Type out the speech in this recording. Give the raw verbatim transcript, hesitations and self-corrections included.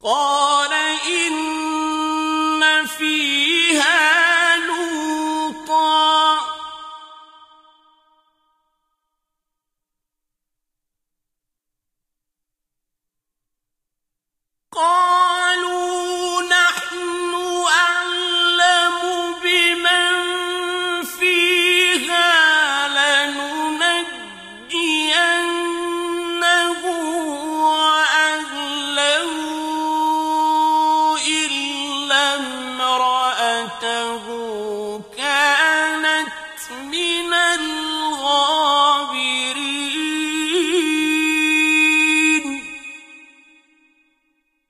قال إن فيها لوطا قالوا نحن أعلم بمن فيها لننجينه وأهله إلا امرأته